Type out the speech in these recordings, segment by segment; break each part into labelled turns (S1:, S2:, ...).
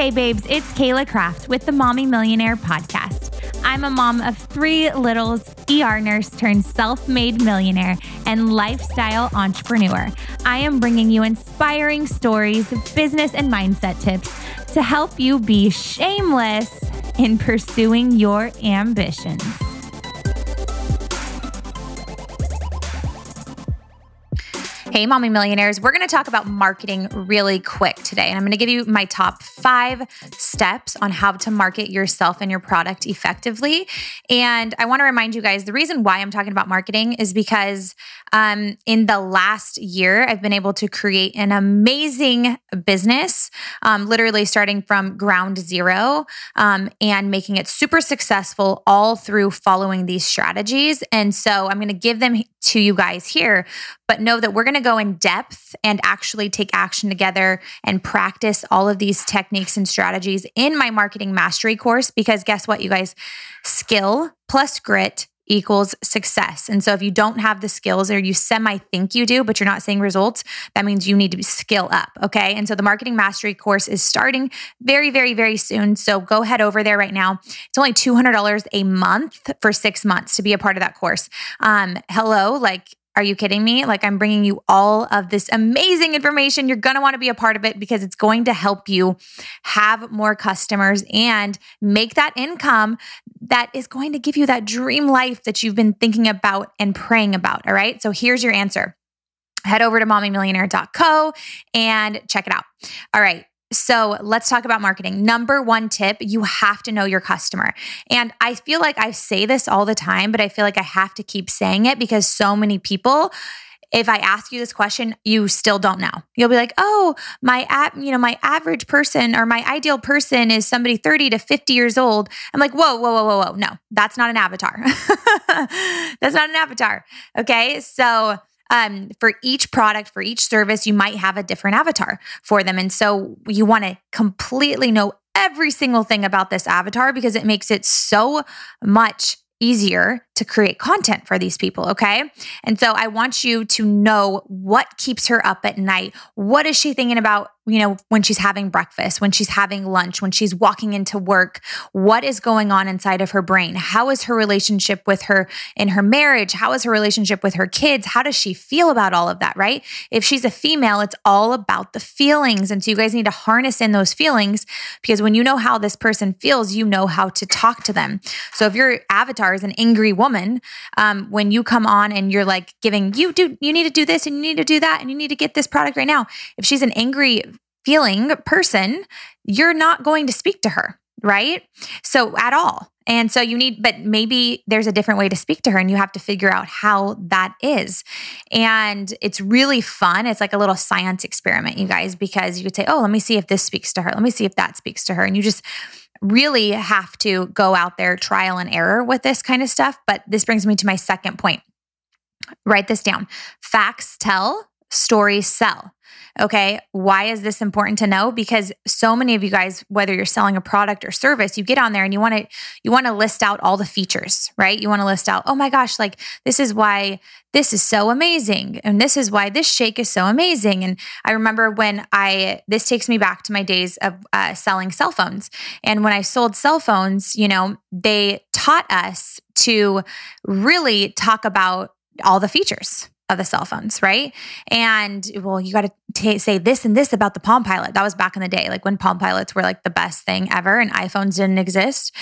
S1: Hey babes, it's Kayla Kraft with the Mommy Millionaire podcast. I'm a mom of 3 littles, ER nurse turned self-made millionaire, and lifestyle entrepreneur. I am bringing you inspiring stories, business and mindset tips to help you be shameless in pursuing your ambitions. Hey, Mommy Millionaires, we're going to talk about marketing really quick today. And I'm going to give you my top 5 steps on how to market yourself and your product effectively. And I want to remind you guys, the reason why I'm talking about marketing is because in the last year, I've been able to create an amazing business, literally starting from ground zero and making it super successful all through following these strategies. And so I'm going to give them to you guys here, but know that we're going to go in depth and actually take action together and practice all of these techniques and strategies in my marketing mastery course, because guess what, you guys? Skill plus grit equals success. And so if you don't have the skills, or you think you do, but you're not seeing results, that means you need to skill up. Okay. And so the marketing mastery course is starting very, very, very soon. So go head over there right now. It's only $200 a month for 6 months to be a part of that course. Are you kidding me? I'm bringing you all of this amazing information. You're going to want to be a part of it because it's going to help you have more customers and make that income that is going to give you that dream life that you've been thinking about and praying about. All right. So here's your answer. Head over to mommymillionaire.co and check it out. All right. So let's talk about marketing. Number 1 tip, you have to know your customer. And I feel like I say this all the time, but I feel like I have to keep saying it because so many people, if I ask you this question, you still don't know. You'll be like, oh, my average person or my ideal person is somebody 30 to 50 years old. I'm like, whoa. No, that's not an avatar. That's not an avatar. Okay. So for each product, for each service, you might have a different avatar for them. And so you want to completely know every single thing about this avatar because it makes it so much easier to create content for these people, okay? And so I want you to know what keeps her up at night. What is she thinking about, when she's having breakfast, when she's having lunch, when she's walking into work? What is going on inside of her brain? How is her relationship with her in her marriage? How is her relationship with her kids? How does she feel about all of that, right? If she's a female, it's all about the feelings. And so you guys need to harness in those feelings because when you know how this person feels, you know how to talk to them. So if your avatar is an angry woman, when you come on and you're like giving, you need to do this and you need to do that and you need to get this product right now. If she's an angry feeling person, you're not going to speak to her, right? So at all. And so but maybe there's a different way to speak to her and you have to figure out how that is. And it's really fun. It's like a little science experiment, you guys, because you could say, oh, let me see if this speaks to her. Let me see if that speaks to her. And you just really have to go out there, trial and error with this kind of stuff. But this brings me to my second point. Write this down. Facts tell, stories sell. Okay. Why is this important to know? Because so many of you guys, whether you're selling a product or service, you get on there and you want to list out all the features, right? You want to list out, oh my gosh, this is why this is so amazing. And this is why this shake is so amazing. And I remember this takes me back to my days of selling cell phones. And when I sold cell phones, they taught us to really talk about all the features of the cell phones, right? And you got to say this and this about the Palm Pilot. That was back in the day, when Palm Pilots were the best thing ever and iPhones didn't exist.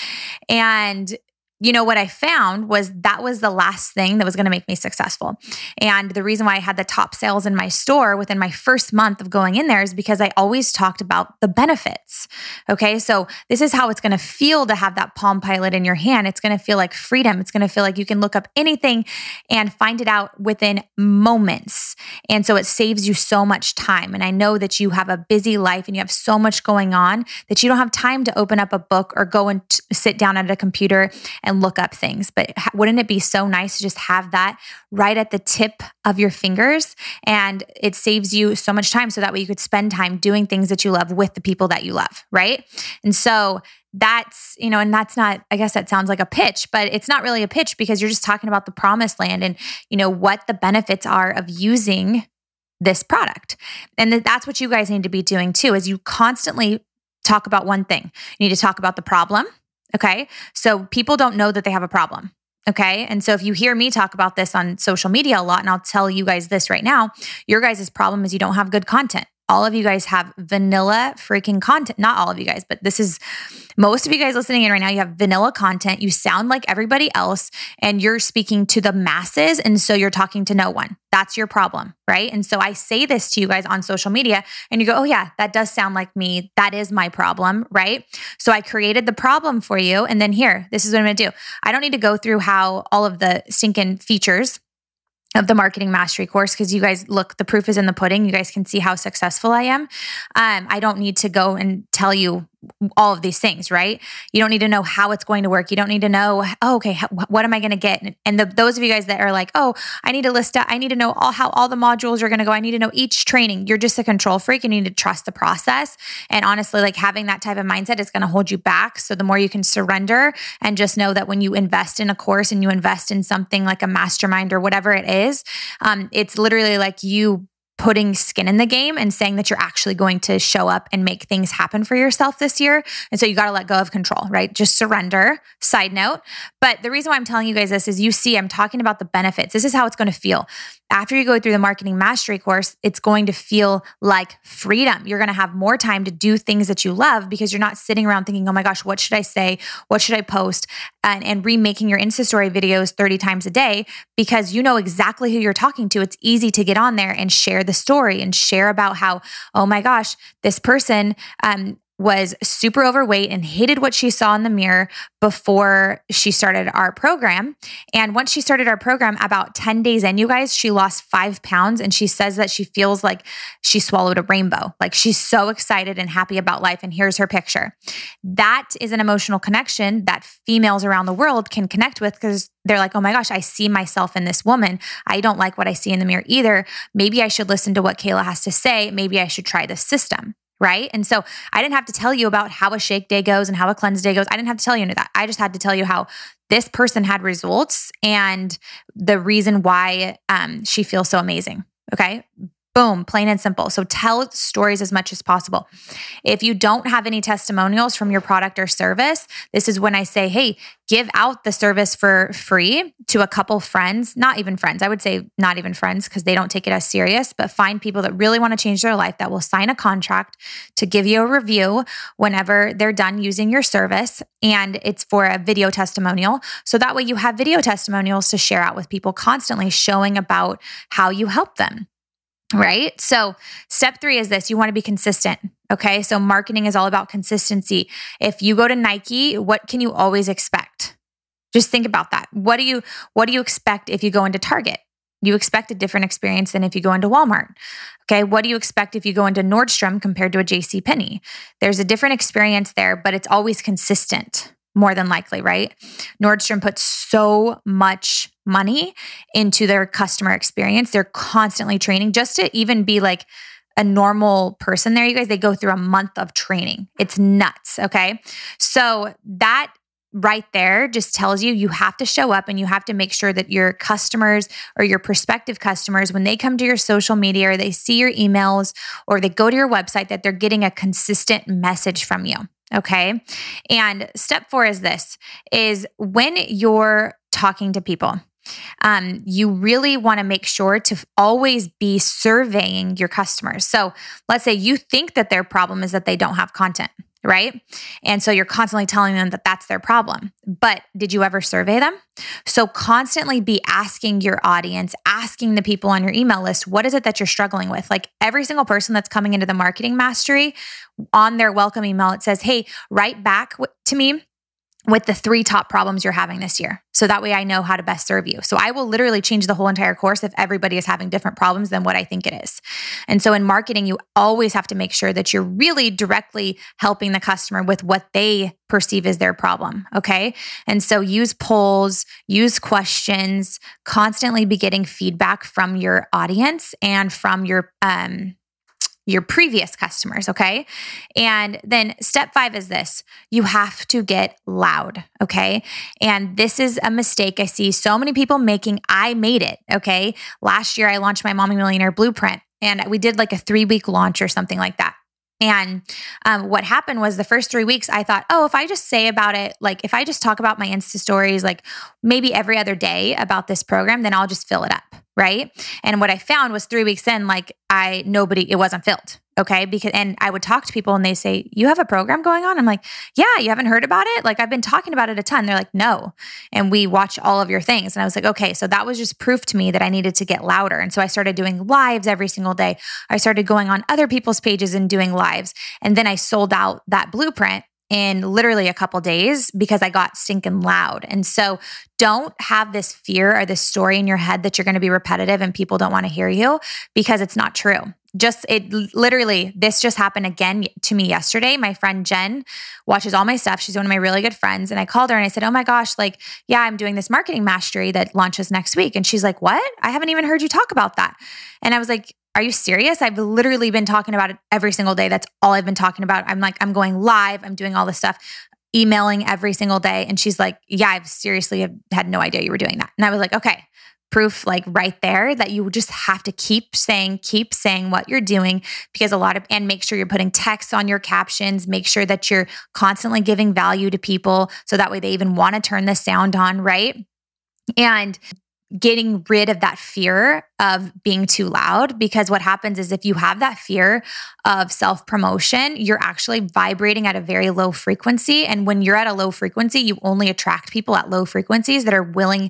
S1: And what I found was that was the last thing that was going to make me successful. And the reason why I had the top sales in my store within my first month of going in there is because I always talked about the benefits. Okay. So this is how it's going to feel to have that Palm Pilot in your hand. It's going to feel like freedom. It's going to feel like you can look up anything and find it out within moments. And so it saves you so much time. And I know that you have a busy life and you have so much going on that you don't have time to open up a book or go and sit down at a computer and look up things. But wouldn't it be so nice to just have that right at the tip of your fingers? And it saves you so much time so that way you could spend time doing things that you love with the people that you love, right? And so that's, and that's not, I guess that sounds like a pitch, but it's not really a pitch because you're just talking about the promised land and, what the benefits are of using this product. And that's what you guys need to be doing too, is you constantly talk about one thing. You need to talk about the problem. Okay. So people don't know that they have a problem. Okay. And so if you hear me talk about this on social media a lot, and I'll tell you guys this right now, your guys' problem is you don't have good content. All of you guys have vanilla freaking content. Not all of you guys, but this is most of you guys listening in right now. You have vanilla content. You sound like everybody else and you're speaking to the masses. And so you're talking to no one. That's your problem, right? And so I say this to you guys on social media and you go, oh yeah, that does sound like me. That is my problem, right? So I created the problem for you. And then here, this is what I'm going to do. I don't need to go through how all of the stinking features of the Marketing Mastery course, because you guys, look, the proof is in the pudding. You guys can see how successful I am. I don't need to go and tell you all of these things, right? You don't need to know how it's going to work. You don't need to know, oh, okay, what am I going to get? And those of you guys that are like, oh, I need a list. I need to know how all the modules are going to go. I need to know each training. You're just a control freak and you need to trust the process. And honestly, like having that type of mindset is going to hold you back. So the more you can surrender and just know that when you invest in a course and you invest in something like a mastermind or whatever it is, it's literally like you putting skin in the game and saying that you're actually going to show up and make things happen for yourself this year. And so you got to let go of control, right? Just surrender. Side note. But the reason why I'm telling you guys this is you see, I'm talking about the benefits. This is how it's going to feel. After you go through the Marketing Mastery course, it's going to feel like freedom. You're going to have more time to do things that you love because you're not sitting around thinking, oh my gosh, what should I say? What should I post? And remaking your Insta story videos 30 times a day because you know exactly who you're talking to. It's easy to get on there and share the story and share about how, oh my gosh, this person was super overweight and hated what she saw in the mirror before she started our program. And once she started our program, about 10 days in, you guys, she lost 5 pounds. And she says that she feels like she swallowed a rainbow. Like she's so excited and happy about life. And here's her picture. That is an emotional connection that females around the world can connect with because they're like, oh my gosh, I see myself in this woman. I don't like what I see in the mirror either. Maybe I should listen to what Kayla has to say. Maybe I should try this system. Right? And so I didn't have to tell you about how a shake day goes and how a cleanse day goes. I didn't have to tell you any of that. I just had to tell you how this person had results and the reason why she feels so amazing. Okay. Boom, plain and simple. So tell stories as much as possible. If you don't have any testimonials from your product or service, this is when I say, hey, give out the service for free to a couple friends, not even friends. I would say not even friends because they don't take it as serious, but find people that really want to change their life that will sign a contract to give you a review whenever they're done using your service. And it's for a video testimonial. So that way you have video testimonials to share out with people constantly showing about how you help them. Right? So step 3 is this. You want to be consistent. Okay. So marketing is all about consistency. If you go to Nike, what can you always expect? Just think about that. What do you expect if you go into Target? You expect a different experience than if you go into Walmart. Okay. What do you expect if you go into Nordstrom compared to a JCPenney? There's a different experience there, but it's always consistent. More than likely, right? Nordstrom puts so much money into their customer experience. They're constantly training just to even be like a normal person there. You guys, they go through a month of training. It's nuts. Okay. So that right there just tells you have to show up and you have to make sure that your customers or your prospective customers, when they come to your social media or they see your emails or they go to your website, that they're getting a consistent message from you. Okay. And step 4 is this, is when you're talking to people, you really want to make sure to always be surveying your customers. So let's say you think that their problem is that they don't have content, right? And so you're constantly telling them that that's their problem. But did you ever survey them? So constantly be asking your audience, asking the people on your email list, what is it that you're struggling with? Like every single person that's coming into the Marketing Mastery, on their welcome email, it says, hey, write back to me with the 3 top problems you're having this year. So that way I know how to best serve you. So I will literally change the whole entire course if everybody is having different problems than what I think it is. And so in marketing, you always have to make sure that you're really directly helping the customer with what they perceive as their problem. Okay. And so use polls, use questions, constantly be getting feedback from your audience and from your previous customers, okay? And then step 5 is this. You have to get loud, okay? And this is a mistake I see so many people making. I made it, okay? Last year, I launched my Mommy Millionaire Blueprint, and we did like a 3-week launch or something like that. And what happened was the first 3 weeks, I thought, if I just say about it, like if I just talk about my Insta stories, like maybe every other day about this program, then I'll just fill it up. Right. And what I found was 3 weeks in, like it wasn't filled. Okay. And I would talk to people and they say, you have a program going on? I'm like, yeah, you haven't heard about it? Like I've been talking about it a ton. They're like, no. And we watch all of your things. And I was like, okay, so that was just proof to me that I needed to get louder. And so I started doing lives every single day. I started going on other people's pages and doing lives. And then I sold out that blueprint in literally a couple days because I got stinking loud. And so don't have this fear or this story in your head that you're going to be repetitive and people don't want to hear you, because it's not true. This just happened again to me yesterday. My friend Jen watches all my stuff. She's one of my really good friends. And I called her and I said, oh my gosh, like, yeah, I'm doing this marketing mastery that launches next week. And she's like, what? I haven't even heard you talk about that. And I was like, are you serious? I've literally been talking about it every single day. That's all I've been talking about. I'm going live. I'm doing all this stuff, emailing every single day. And she's like, yeah, I've seriously had no idea you were doing that. And I was like, okay, proof like right there that you just have to keep saying what you're doing, because and make sure you're putting text on your captions, make sure that you're constantly giving value to people. So that way they even want to turn the sound on, right? And getting rid of that fear of being too loud, because what happens is if you have that fear of self-promotion, you're actually vibrating at a very low frequency. And when you're at a low frequency, you only attract people at low frequencies that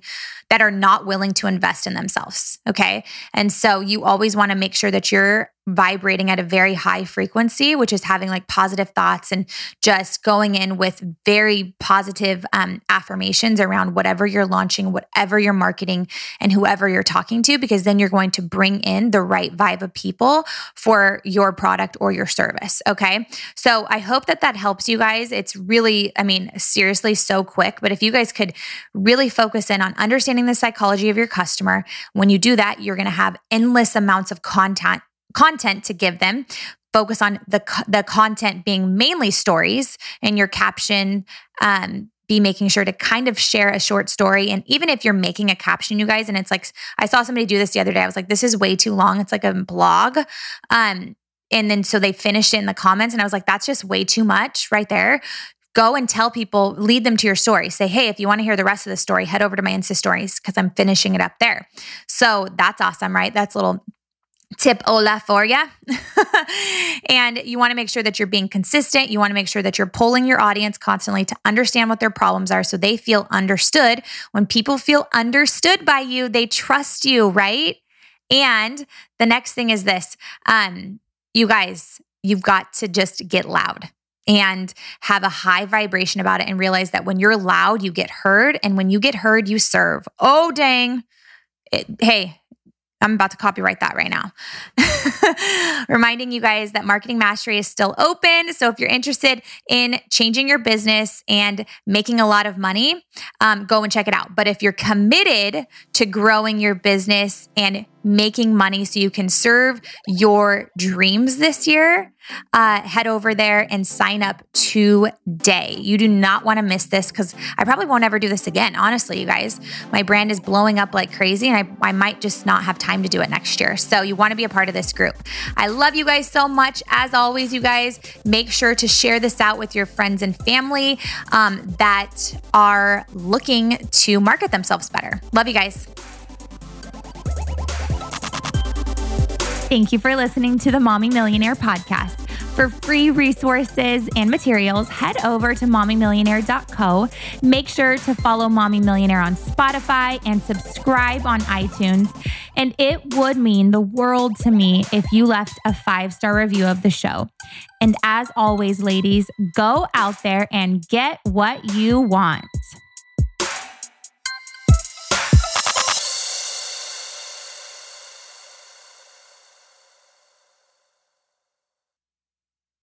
S1: are not willing to invest in themselves. Okay. And so you always want to make sure that you're vibrating at a very high frequency, which is having like positive thoughts and just going in with very positive affirmations around whatever you're launching, whatever you're marketing, and whoever you're talking to, because then you're going to bring in the right vibe of people for your product or your service. Okay. So I hope that helps you guys. It's really, seriously so quick, but if you guys could really focus in on understanding the psychology of your customer, when you do that, you're going to have endless amounts of content to give them. Focus on the content being mainly stories, and your caption be making sure to kind of share a short story. And even if you're making a caption, you guys, and it's like, I saw somebody do this the other day. I was like, this is way too long. It's like a blog. And then so they finished it in the comments and I was like, that's just way too much right there. Go and tell people, lead them to your story. Say, hey, if you want to hear the rest of the story, head over to my Insta stories because I'm finishing it up there. So that's awesome, right? That's a little tip Ola for ya. And you want to make sure that you're being consistent. You want to make sure that you're polling your audience constantly to understand what their problems are so they feel understood. When people feel understood by you, they trust you, right? And the next thing is this. You guys, you've got to just get loud and have a high vibration about it and realize that when you're loud, you get heard. And when you get heard, you serve. Oh, dang. Hey, I'm about to copyright that right now. Reminding you guys that Marketing Mastery is still open. So if you're interested in changing your business and making a lot of money, go and check it out. But if you're committed to growing your business and making money so you can serve your dreams this year, head over there and sign up today. You do not want to miss this because I probably won't ever do this again. Honestly, you guys, my brand is blowing up like crazy and I might just not have time to do it next year. So you want to be a part of this group. I love you guys so much. As always, you guys, make sure to share this out with your friends and family that are looking to market themselves better. Love you guys. Thank you for listening to the Mommy Millionaire podcast. For free resources and materials, head over to mommymillionaire.co. Make sure to follow Mommy Millionaire on Spotify and subscribe on iTunes. And it would mean the world to me if you left a 5-star review of the show. And as always, ladies, go out there and get what you want.